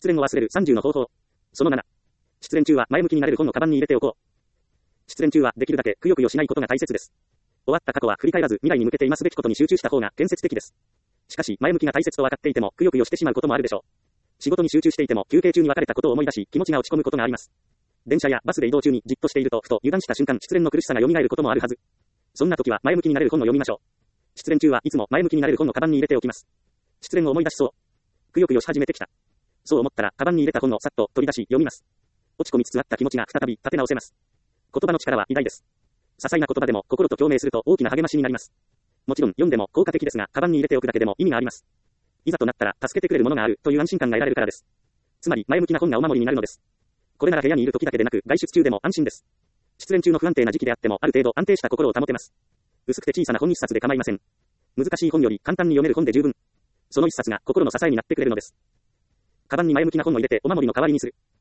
失恋を忘れる30の方法。その7。失恋中は前向きになれる本のカバンに入れておこう。失恋中はできるだけくよくよしないことが大切です。終わった過去は振り返らず未来に向けて今すべきことに集中した方が建設的です。しかし前向きが大切と分かっていてもくよくよしてしまうこともあるでしょう。仕事に集中していても休憩中に別れたことを思い出し気持ちが落ち込むことがあります。電車やバスで移動中にじっとしているとふと油断した瞬間失恋の苦しさが蘇ることもあるはず。そんな時は前向きになれる本を読みましょう。失恋中はいつも前向きになれる本のカバンに入れておきます。失恋を思い出しそう。くよくよし始めてきた。そう思ったらカバンに入れた本をさっと取り出し読みます。落ち込みつつあった気持ちが再び立て直せます。言葉の力は偉大です。些細な言葉でも心と共鳴すると大きな励ましになります。もちろん読んでも効果的ですがカバンに入れておくだけでも意味があります。いざとなったら助けてくれるものがあるという安心感が得られるからです。つまり前向きな本がお守りになるのです。これなら部屋にいる時だけでなく外出中でも安心です。失恋中の不安定な時期であってもある程度安定した心を保てます。薄くて小さな本一冊で構いません。難しい本より簡単に読める本で十分。その一冊が心の支えになってくれるのです。カバンに前向きな本を入れてお守りの代わりにする。